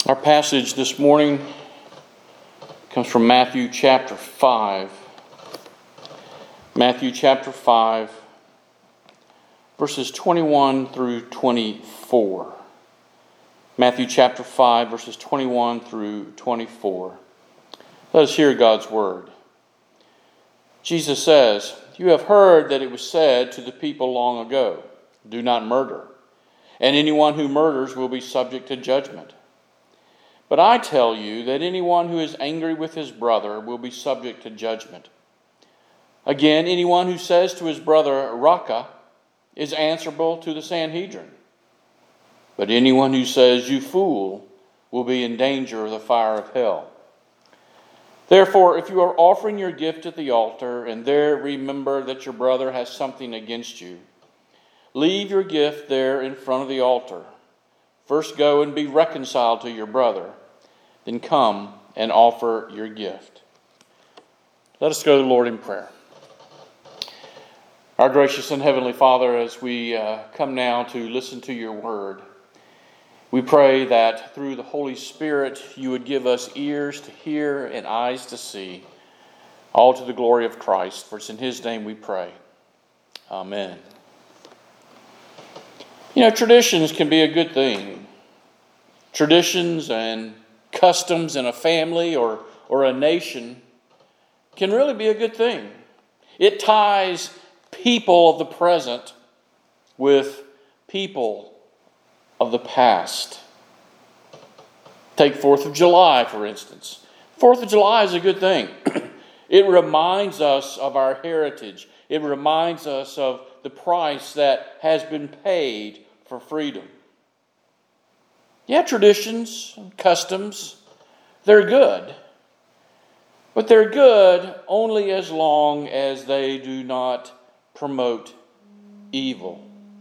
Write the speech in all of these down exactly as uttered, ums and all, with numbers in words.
Our passage this morning comes from Matthew chapter five. Matthew chapter five, verses twenty-one through twenty-four. Matthew chapter five, verses twenty-one through twenty-four. Let us hear God's word. Jesus says, "You have heard that it was said to the people long ago, 'Do not murder, and anyone who murders will be subject to judgment.' But I tell you that anyone who is angry with his brother will be subject to judgment. Again, anyone who says to his brother, 'Raca,' is answerable to the Sanhedrin. But anyone who says, 'You fool,' will be in danger of the fire of hell. Therefore, if you are offering your gift at the altar, and there remember that your brother has something against you, leave your gift there in front of the altar. First go and be reconciled to your brother, then come and offer your gift." Let us go to the Lord in prayer. Our gracious and heavenly Father, as we uh, come now to listen to your word, we pray that through the Holy Spirit you would give us ears to hear and eyes to see, all to the glory of Christ. For it's in his name we pray. Amen. You know, traditions can be a good thing. Traditions and customs in a family or, or a nation can really be a good thing. It ties people of the present with people of the past. Take Fourth of July, for instance. Fourth of July is a good thing. It reminds us of our heritage. It reminds us of the price that has been paid for freedom. Yeah, traditions, customs, they're good. But they're good only as long as they do not promote evil.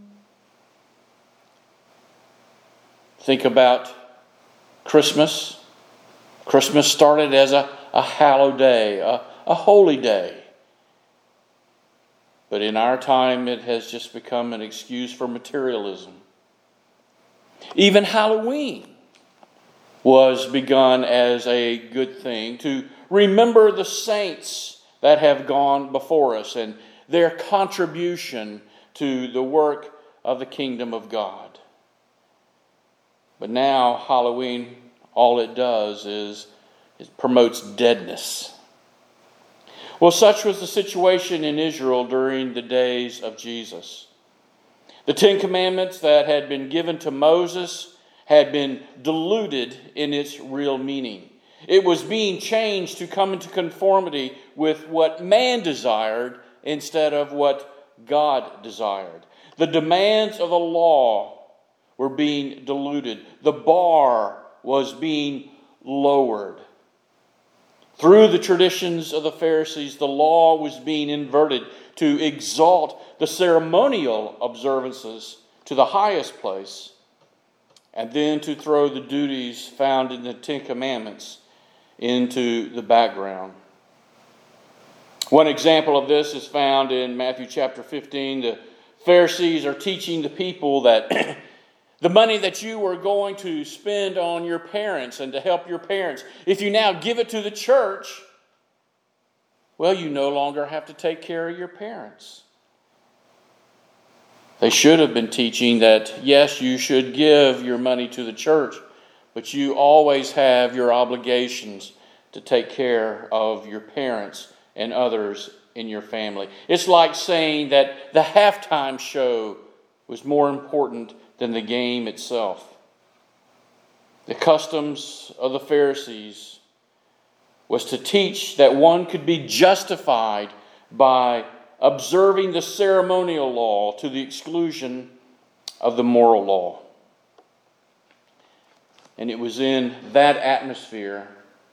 Think about Christmas. Christmas started as a, a hallowed day, a, a holy day. But in our time, it has just become an excuse for materialism. Even Halloween was begun as a good thing, to remember the saints that have gone before us and their contribution to the work of the kingdom of God. But now Halloween, all it does is it promotes deadness. Well, such was the situation in Israel during the days of Jesus. The Ten Commandments that had been given to Moses had been diluted in its real meaning. It was being changed to come into conformity with what man desired instead of what God desired. The demands of the law were being diluted. The bar was being lowered. Through the traditions of the Pharisees, the law was being inverted to exalt the ceremonial observances to the highest place, and then to throw the duties found in the Ten Commandments into the background. One example of this is found in Matthew chapter fifteen. The Pharisees are teaching the people that the money that you were going to spend on your parents and to help your parents, if you now give it to the church, well, you no longer have to take care of your parents. They should have been teaching that, yes, you should give your money to the church, but you always have your obligations to take care of your parents and others in your family. It's like saying that the halftime show was more important than the game itself. The customs of the Pharisees was to teach that one could be justified by observing the ceremonial law to the exclusion of the moral law. And it was in that atmosphere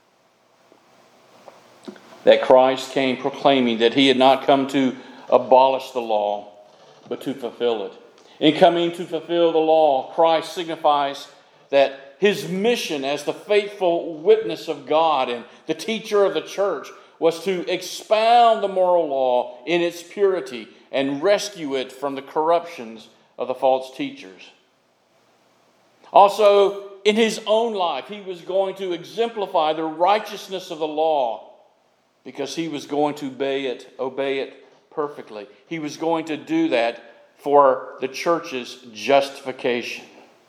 that Christ came proclaiming that he had not come to abolish the law, but to fulfill it. In coming to fulfill the law, Christ signifies that his mission as the faithful witness of God and the teacher of the church was to expound the moral law in its purity and rescue it from the corruptions of the false teachers. Also, in his own life, he was going to exemplify the righteousness of the law because he was going to obey it, obey it perfectly. He was going to do that for the church's justification.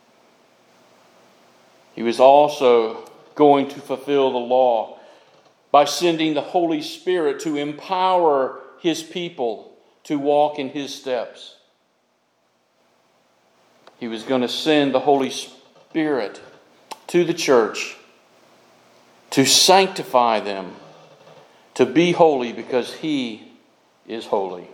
He was also going to fulfill the law by sending the Holy Spirit to empower his people to walk in his steps. He was going to send the Holy Spirit to the church to sanctify them, to be holy because he is holy.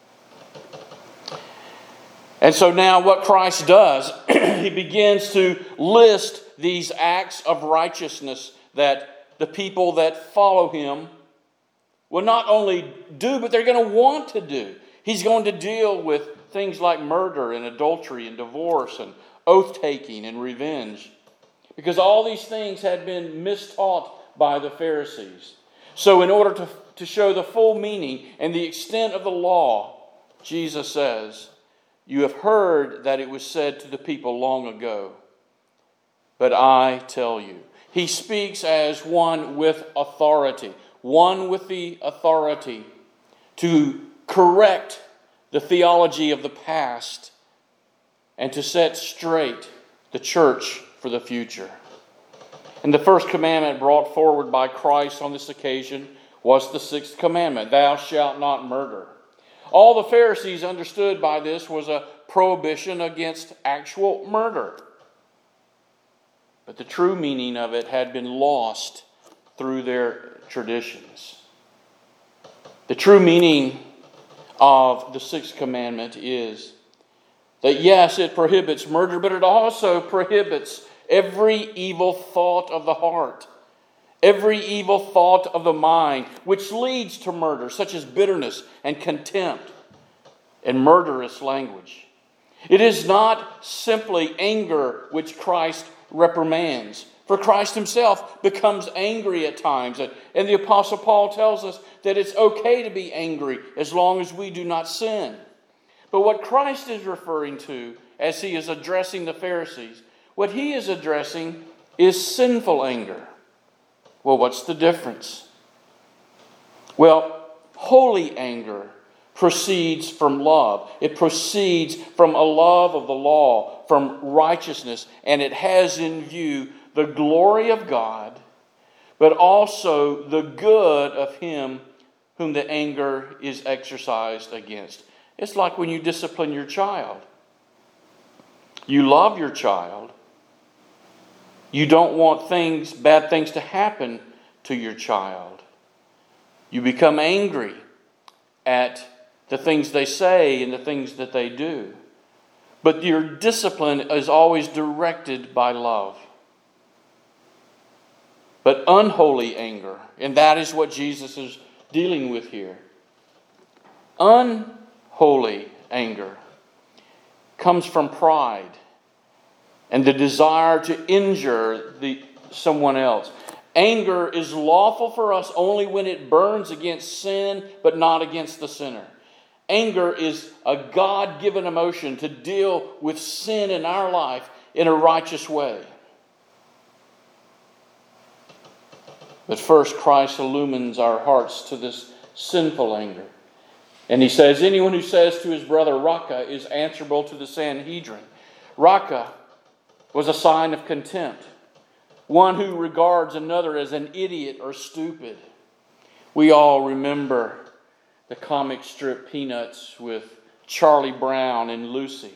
And so now what Christ does, he begins to list these acts of righteousness that the people that follow him will not only do, but they're going to want to do. He's going to deal with things like murder and adultery and divorce and oath-taking and revenge, because all these things had been mistaught by the Pharisees. So in order to, to show the full meaning and the extent of the law, Jesus says, "You have heard that it was said to the people long ago, but I tell you." He speaks as one with authority, one with the authority to correct the theology of the past and to set straight the church for the future. And the first commandment brought forward by Christ on this occasion was the sixth commandment, "Thou shalt not murder." All the Pharisees understood by this was a prohibition against actual murder. But the true meaning of it had been lost through their traditions. The true meaning of the sixth commandment is that yes, it prohibits murder, but it also prohibits every evil thought of the heart, every evil thought of the mind, which leads to murder, such as bitterness and contempt and murderous language. It is not simply anger which Christ reprimands, for Christ himself becomes angry at times. And the Apostle Paul tells us that it's okay to be angry as long as we do not sin. But what Christ is referring to as he is addressing the Pharisees, what he is addressing is sinful anger. Well, what's the difference? Well, holy anger proceeds from love. It proceeds from a love of the law, from righteousness, and it has in view the glory of God, but also the good of him whom the anger is exercised against. It's like when you discipline your child. You love your child. You don't want things, bad things to happen to your child. You become angry at the things they say and the things that they do. But your discipline is always directed by love. But unholy anger, and that is what Jesus is dealing with here. Unholy anger comes from pride and the desire to injure the someone else. Anger is lawful for us only when it burns against sin, but not against the sinner. Anger is a God-given emotion to deal with sin in our life in a righteous way. But first, Christ illumines our hearts to this sinful anger. And he says, anyone who says to his brother, Raca, is answerable to the Sanhedrin. Raca was a sign of contempt. One who regards another as an idiot or stupid. We all remember the comic strip Peanuts with Charlie Brown and Lucy.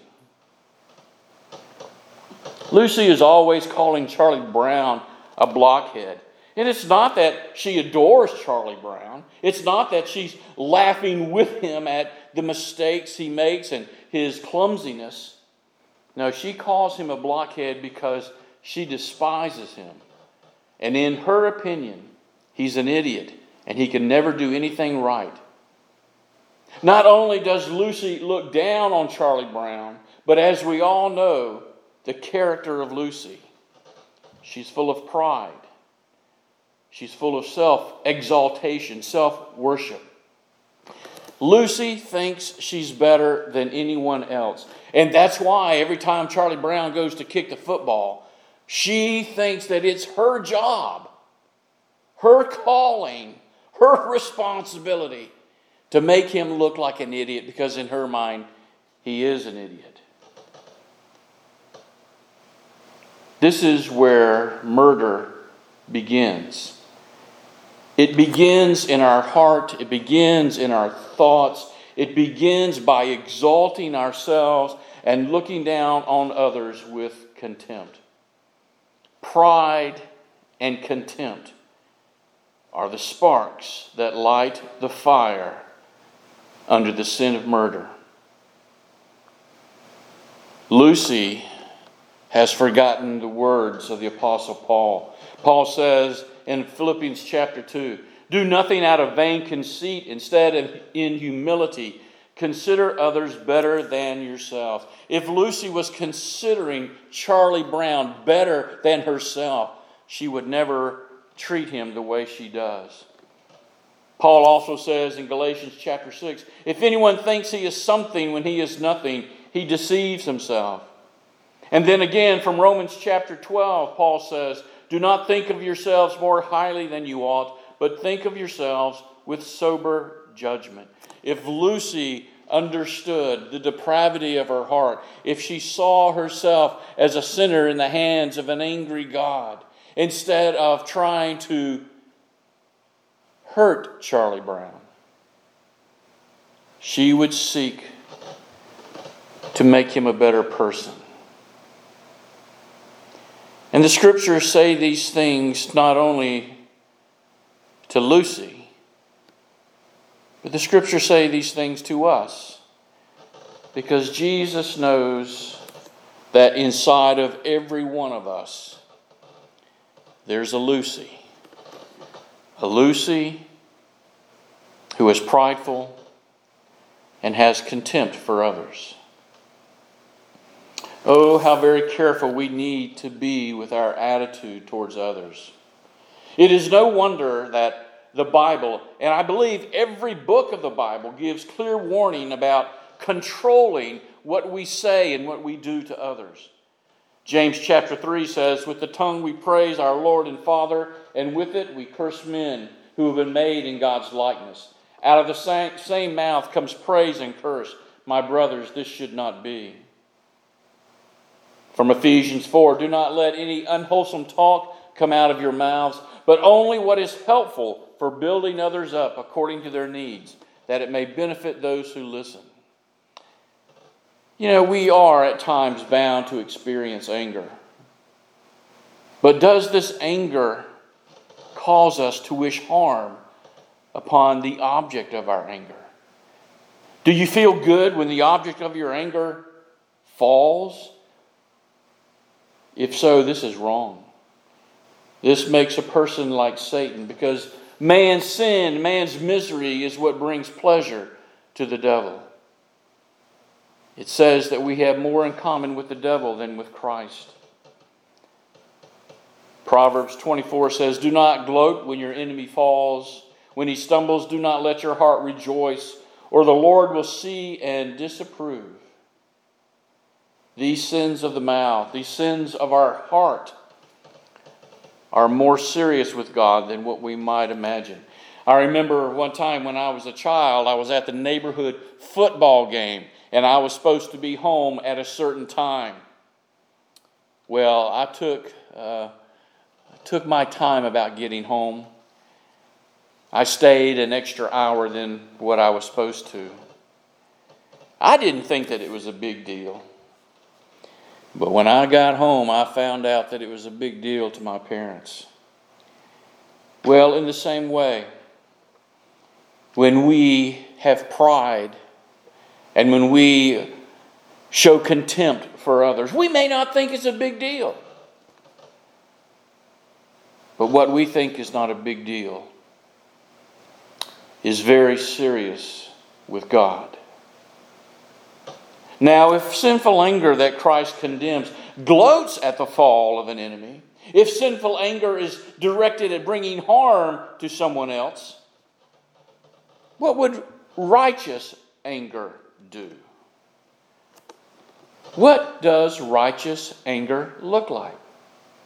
Lucy is always calling Charlie Brown a blockhead. And it's not that she adores Charlie Brown. It's not that she's laughing with him at the mistakes he makes and his clumsiness. No, she calls him a blockhead because she despises him. And in her opinion, he's an idiot and he can never do anything right. Not only does Lucy look down on Charlie Brown, but as we all know, the character of Lucy, she's full of pride. She's full of self-exaltation, self-worship. Lucy thinks she's better than anyone else. And that's why every time Charlie Brown goes to kick the football, She thinks that it's her job, her calling, her responsibility to make him look like an idiot, because in her mind, he is an idiot. This is where murder begins. It begins in our heart. It begins in our thoughts. It begins by exalting ourselves and looking down on others with contempt. Pride and contempt are the sparks that light the fire under the sin of murder. Lucy has forgotten the words of the Apostle Paul. Paul says in Philippians chapter two, "Do nothing out of vain conceit, instead of in humility, consider others better than yourself." If Lucy was considering Charlie Brown better than herself, she would never treat him the way she does. Paul also says in Galatians chapter six, "If anyone thinks he is something when he is nothing, he deceives himself." And then again from Romans chapter twelve, Paul says, "Do not think of yourselves more highly than you ought, but think of yourselves with sober judgment." If Lucy understood the depravity of her heart, if she saw herself as a sinner in the hands of an angry God, instead of trying to hurt Charlie Brown, she would seek to make him a better person. And the Scriptures say these things not only to Lucy, but the Scriptures say these things to us, because Jesus knows that inside of every one of us there's a Lucy. A Lucy who is prideful and has contempt for others. Oh, how very careful we need to be with our attitude towards others. It is no wonder that the Bible, and I believe every book of the Bible, gives clear warning about controlling what we say and what we do to others. James chapter three says, "With the tongue we praise our Lord and Father, and with it we curse men who have been made in God's likeness. Out of the same, same mouth comes praise and curse. My brothers, this should not be." From Ephesians four, "Do not let any unwholesome talk come out of your mouths, but only what is helpful for building others up according to their needs, that it may benefit those who listen." You know, we are at times bound to experience anger. But does this anger cause us to wish harm upon the object of our anger? Do you feel good when the object of your anger falls? If so, this is wrong. This makes a person like Satan, because man's sin, man's misery is what brings pleasure to the devil. It says that we have more in common with the devil than with Christ. Proverbs twenty-four says, "Do not gloat when your enemy falls. When he stumbles, do not let your heart rejoice, or the Lord will see and disapprove." These sins of the mouth, these sins of our heart, are more serious with God than what we might imagine. I remember one time when I was a child, I was at the neighborhood football game, and I was supposed to be home at a certain time. Well, I took, uh, I took my time about getting home. I stayed an extra hour than what I was supposed to. I didn't think that it was a big deal. But when I got home, I found out that it was a big deal to my parents. Well, in the same way, when we have pride and when we show contempt for others, we may not think it's a big deal. But what we think is not a big deal is very serious with God. Now, if sinful anger that Christ condemns gloats at the fall of an enemy, if sinful anger is directed at bringing harm to someone else, what would righteous anger do? What does righteous anger look like?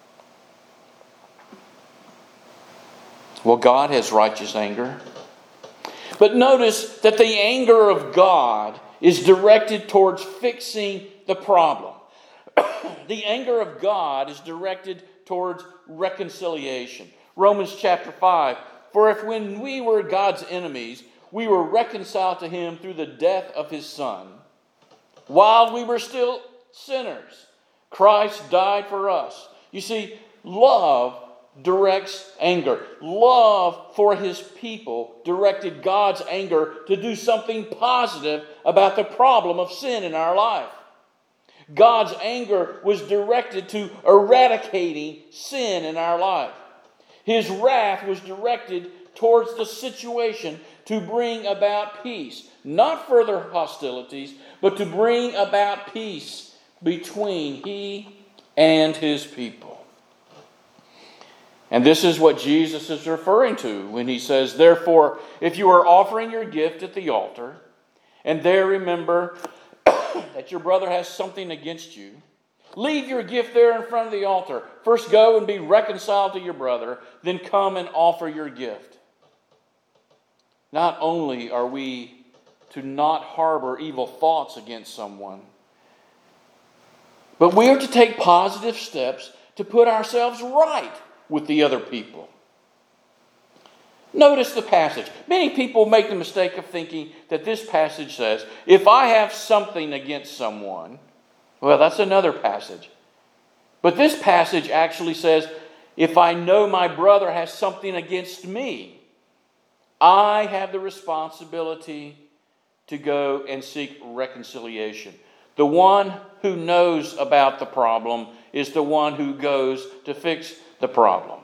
Well, God has righteous anger. But notice that the anger of God is directed towards fixing the problem. The anger of God is directed towards reconciliation. Romans chapter five. For if when we were God's enemies, we were reconciled to Him through the death of His Son, while we were still sinners, Christ died for us. You see, love directs anger. Love for His people directed God's anger to do something positive about the problem of sin in our life. God's anger was directed to eradicating sin in our life. His wrath was directed towards the situation to bring about peace. Not further hostilities, but to bring about peace between He and His people. And this is what Jesus is referring to when He says, therefore, if you are offering your gift at the altar, and there remember that your brother has something against you, leave your gift there in front of the altar. First go and be reconciled to your brother, then come and offer your gift. Not only are we to not harbor evil thoughts against someone, but we are to take positive steps to put ourselves right with the other people. Notice the passage. Many people make the mistake of thinking that this passage says, if I have something against someone, well, that's another passage. But this passage actually says, if I know my brother has something against me, I have the responsibility to go and seek reconciliation. The one who knows about the problem is the one who goes to fix the problem.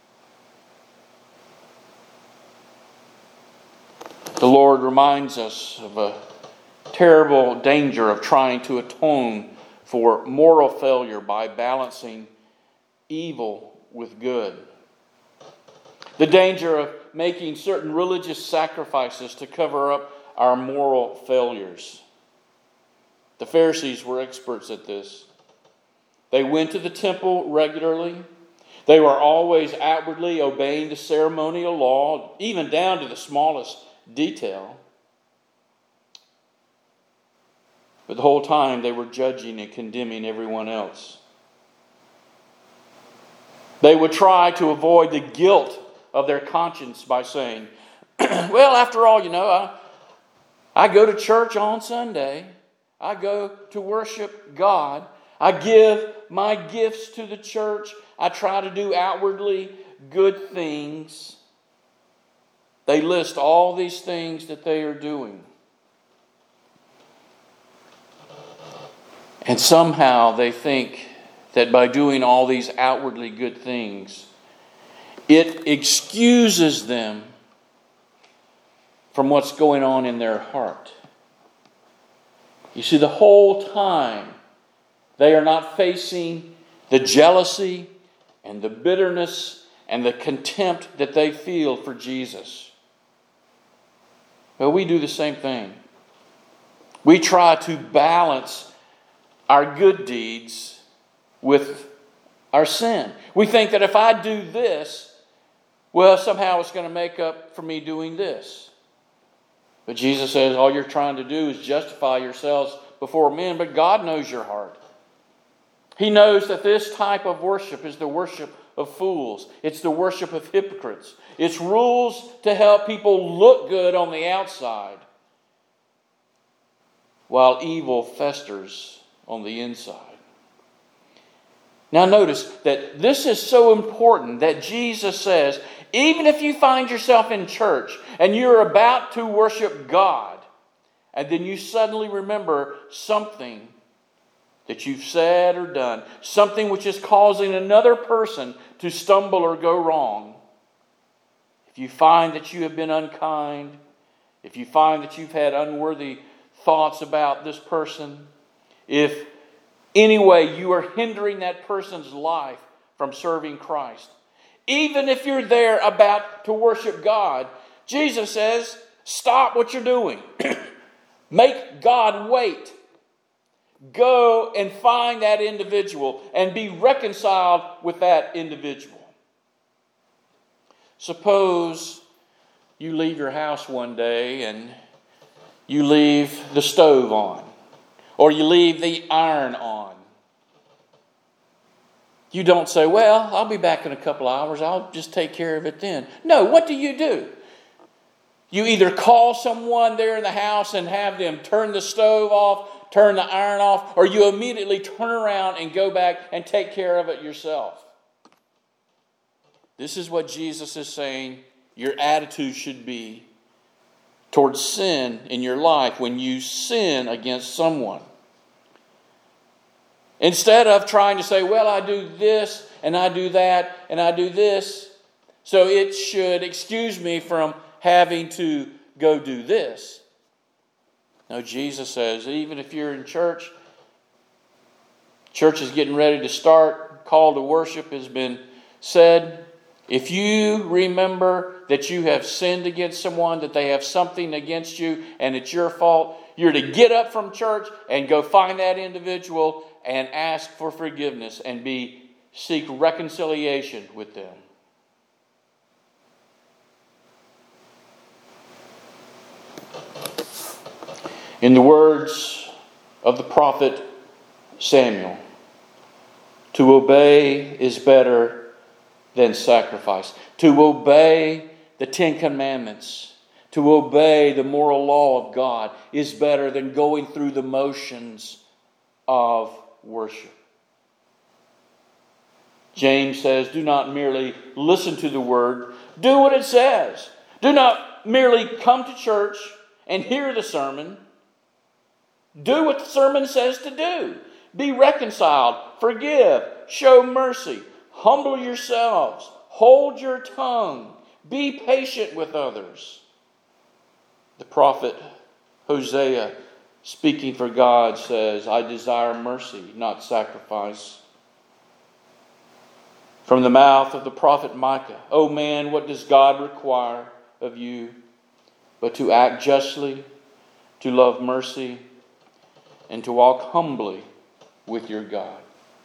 The Lord reminds us of a terrible danger of trying to atone for moral failure by balancing evil with good. The danger of making certain religious sacrifices to cover up our moral failures. The Pharisees were experts at this. They went to the temple regularly. They were always outwardly obeying the ceremonial law, even down to the smallest detail. But the whole time they were judging and condemning everyone else. They would try to avoid the guilt of their conscience by saying, well, after all, you know, I, I go to church on Sunday. I go to worship God. I give my gifts to the church. I try to do outwardly good things. They list all these things that they are doing. And somehow they think that by doing all these outwardly good things, it excuses them from what's going on in their heart. You see, the whole time they are not facing the jealousy and the bitterness and the contempt that they feel for Jesus. Well, we do the same thing. We try to balance our good deeds with our sin. We think that if I do this, well, somehow it's going to make up for me doing this. But Jesus says all you're trying to do is justify yourselves before men, but God knows your heart. He knows that this type of worship is the worship of fools. It's the worship of hypocrites. It's rules to help people look good on the outside, while evil festers on the inside. Now notice that this is so important that Jesus says, even if you find yourself in church and you're about to worship God, and then you suddenly remember something that you've said or done, something which is causing another person to stumble or go wrong, if you find that you have been unkind, if you find that you've had unworthy thoughts about this person, if anyway you are hindering that person's life from serving Christ, even if you're there about to worship God, Jesus says, stop what you're doing. Make God wait. Go and find that individual and be reconciled with that individual. Suppose you leave your house one day and you leave the stove on, or you leave the iron on. You don't say, well, I'll be back in a couple of hours. I'll just take care of it then. No, what do you do? You either call someone there in the house and have them turn the stove off, turn the iron off, or you immediately turn around and go back and take care of it yourself. This is what Jesus is saying your attitude should be towards sin in your life when you sin against someone. Instead of trying to say, well, I do this and I do that and I do this, so it should excuse me from having to go do this. No, Jesus says, even if you're in church, church is getting ready to start, call to worship has been said. If you remember that you have sinned against someone, that they have something against you, and it's your fault, you're to get up from church and go find that individual and ask for forgiveness and be seek reconciliation with them. In the words of the prophet Samuel, to obey is better than sacrifice. To obey the Ten Commandments, to obey the moral law of God is better than going through the motions of worship. James says, do not merely listen to the word, do what it says. Do not merely come to church and hear the sermon. Do what the sermon says to do. Be reconciled, forgive, show mercy, humble yourselves, hold your tongue, be patient with others. The prophet Hosea, speaking for God, says, I desire mercy, not sacrifice. From the mouth of the prophet Micah, O man, what does God require of you but to act justly, to love mercy, and to walk humbly with your God?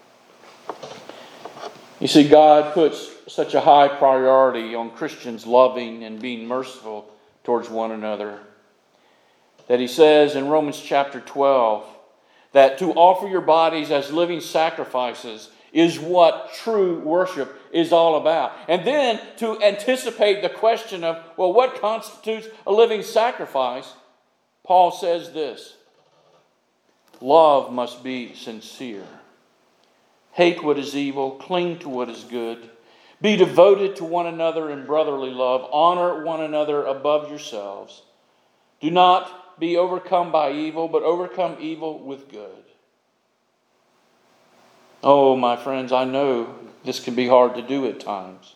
You see, God puts such a high priority on Christians loving and being merciful towards one another that He says in Romans chapter twelve that to offer your bodies as living sacrifices is what true worship is all about. And then to anticipate the question of, well, what constitutes a living sacrifice? Paul says this: love must be sincere. Hate what is evil, cling to what is good. Be devoted to one another in brotherly love. Honor one another above yourselves. Do not be overcome by evil, but overcome evil with good. Oh, my friends, I know this can be hard to do at times.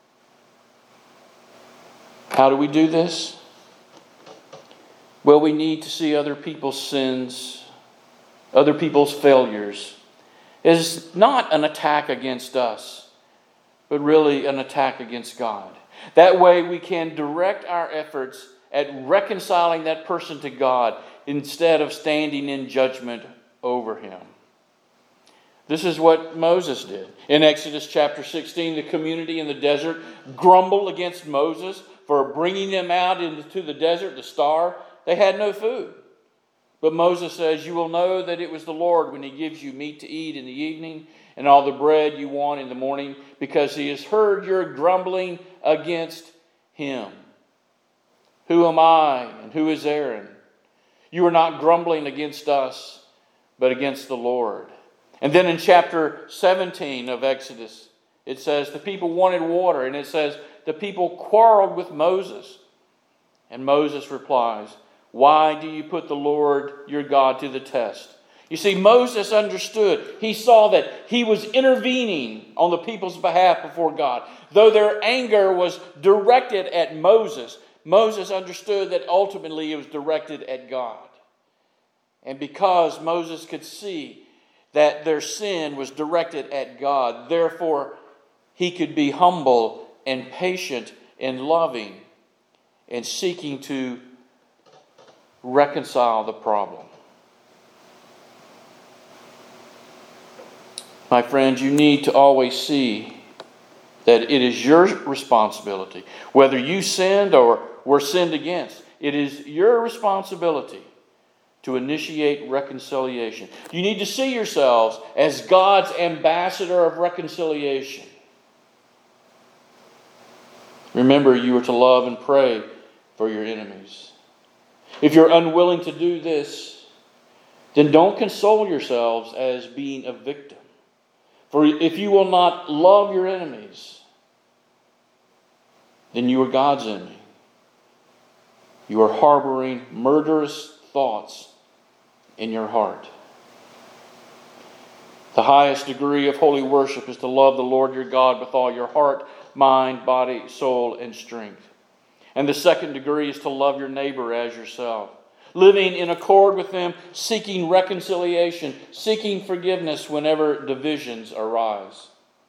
How do we do this? Well, we need to see other people's sins, other people's failures, is not an attack against us, but really an attack against God. That way we can direct our efforts at reconciling that person to God instead of standing in judgment over him. This is what Moses did. In Exodus chapter sixteen, the community in the desert grumbled against Moses for bringing them out into the desert to starve. They had no food. But Moses says, you will know that it was the Lord when He gives you meat to eat in the evening and all the bread you want in the morning, because He has heard your grumbling against Him. Who am I and who is Aaron? You are not grumbling against us, but against the Lord. And then in chapter seventeen of Exodus, it says the people wanted water, and it says the people quarreled with Moses. And Moses replies, why do you put the Lord your God to the test? You see, Moses understood. He saw that he was intervening on the people's behalf before God. Though their anger was directed at Moses, Moses understood that ultimately it was directed at God. And because Moses could see that their sin was directed at God, therefore he could be humble and patient and loving and seeking to reconcile the problem. My friends, you need to always see that it is your responsibility, whether you sinned or were sinned against, it is your responsibility to initiate reconciliation. You need to see yourselves as God's ambassador of reconciliation. Remember, you are to love and pray for your enemies. If you're unwilling to do this, then don't console yourselves as being a victim. For if you will not love your enemies, then you are God's enemy. You are harboring murderous thoughts in your heart. The highest degree of holy worship is to love the Lord your God with all your heart, mind, body, soul, and strength. And the second degree is to love your neighbor as yourself, living in accord with them, seeking reconciliation, seeking forgiveness whenever divisions arise.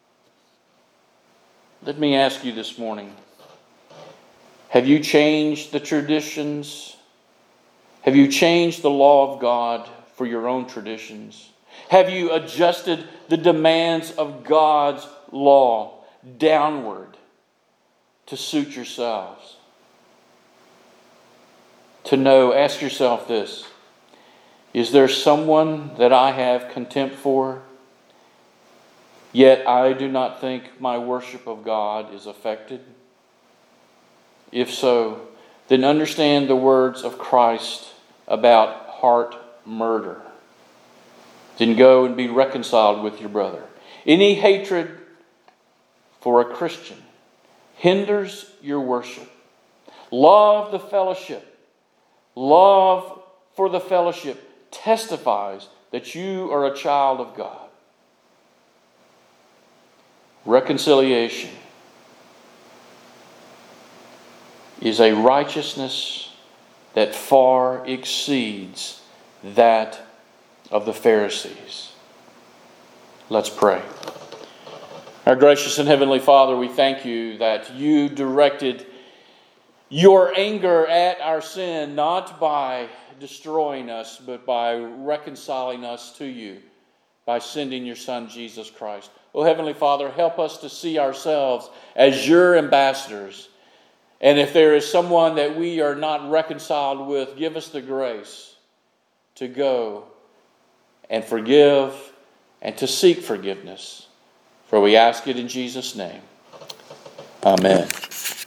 Let me ask you this morning, have you changed the traditions? Have you changed the law of God for your own traditions? Have you adjusted the demands of God's law downward to suit yourselves? To know, ask yourself this: is there someone that I have contempt for, yet I do not think my worship of God is affected? If so, then understand the words of Christ about heart murder. Then go and be reconciled with your brother. Any hatred for a Christian hinders your worship. Love the fellowship. Love for the fellowship testifies that you are a child of God. Reconciliation is a righteousness that far exceeds that of the Pharisees. Let's pray. Our gracious and heavenly Father, we thank you that you directed your anger at our sin not by destroying us, but by reconciling us to you by sending your Son, Jesus Christ. Oh, Heavenly Father, help us to see ourselves as your ambassadors. And if there is someone that we are not reconciled with, give us the grace to go and forgive and to seek forgiveness. For we ask it in Jesus' name. Amen.